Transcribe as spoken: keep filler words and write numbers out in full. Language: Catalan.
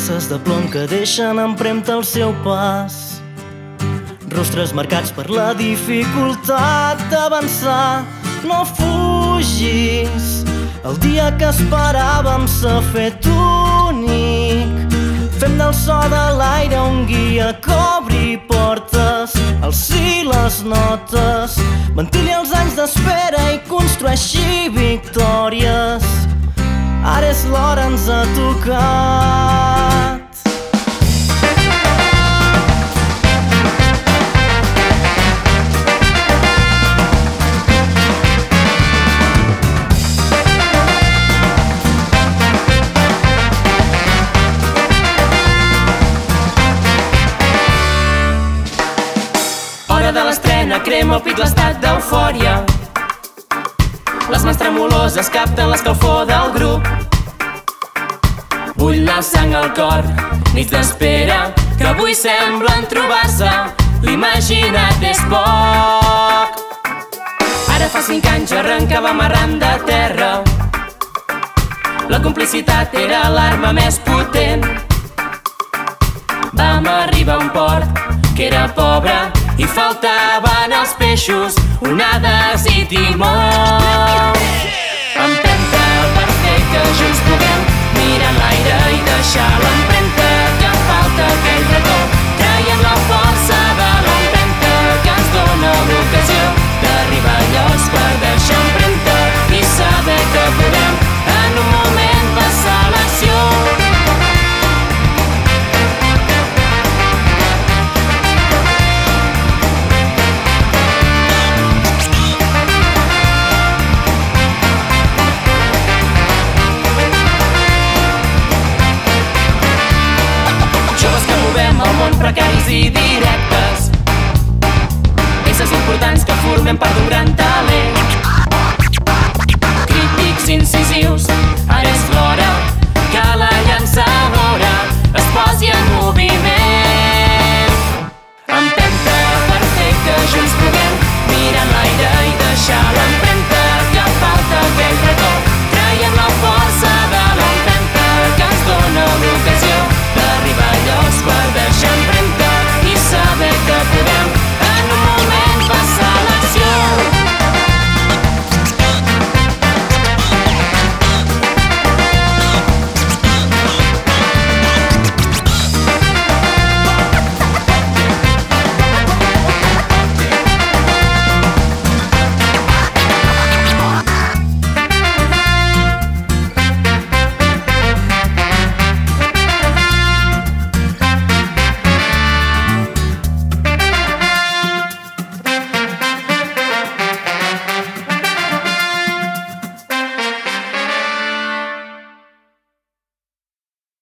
bosses de plom que deixen empremta al seu pas. Rostres marcats per la dificultat d'avançar. No fugis, el dia que esperàvem s'ha fet únic. Fem del so de l'aire un guia que obri portes, el sí les notes, ventili els anys d'espera i construeixi victòries. Ara és l'hora, ens ha tocat. Hora de l'estrena, crema el pit l'estat d'eufòria. Les mans tremoloses capten l'escalfor del grup. Bull la sang al cor, nits d'espera que avui semblen trobar-se. L'imaginat és poc. Ara fa cinc anys arrencàvem arran de terra. La complicitat era l'arma més potent. Vam arribar a un port que era pobre i faltaven els peixos, onades i timó. Empenta per fer que junts puguem mirar l'aire i deixar l'empremta que falta aquell racó, traient la força de l'empremta que ens dona l'ocasió d'arribar a llocs per deixar empremta i saber que podem en un moment passar a l'acció. El món precaris i directes, éssers importants que formem part d'un gran talent.